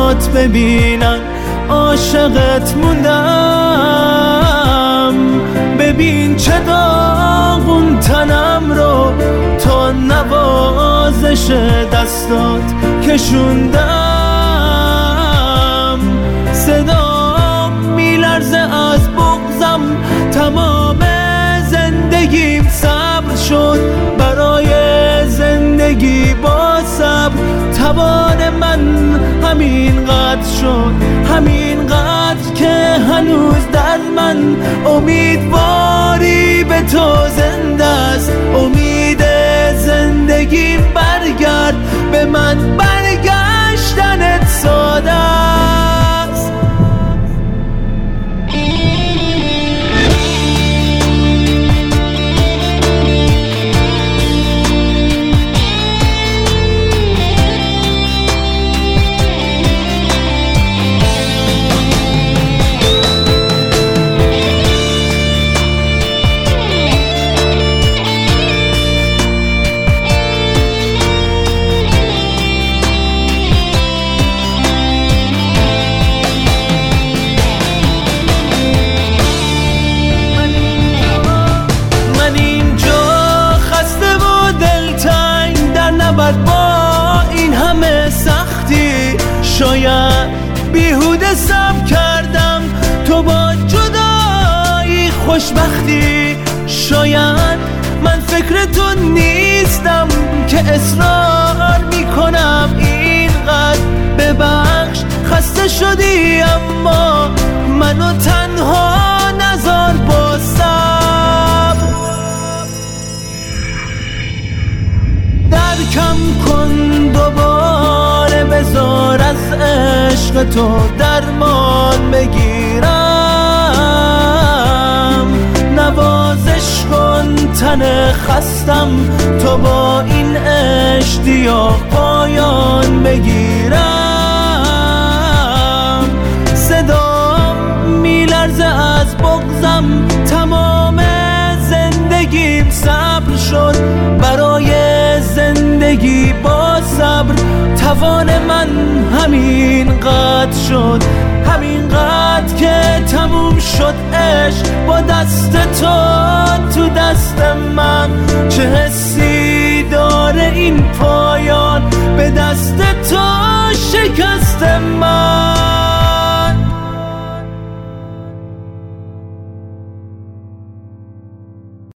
چشمات ببینن عاشقت موندم. ببین چه داغون تنم رو تا نوازش دستات کشوندم. صدام میلرزه از بغضم، تمام زندگیم صبر شد برای زندگی با صبر. توان من همینقدر شد، همینقدر که هنوز در من امیدواری به تو زنده است. امید زندگیم برگرد به من، برگشتنت ساده است. با این همه سختی شاید بیهوده صبر کردم، تو با جدایی خوشبختی. شاید من فکر تو نیستم که اصرار میکنم اینقدر. ببخش خسته شدی اما منو تنها نذار با صبر. کم کن دوباره، بذار از عشق تو درمان بگیرم. نوازش کن تن خستم تا با این اشتیاق پایان بگیرم. صدام میلرزه از بغضم، تمام زندگیم صبر شد برای زندگی با صبر. توان من همینقدر شد، همینقدر که تموم شد عشق با دست تو دست من. چه حسی داره این پایان به دست تو شکست من.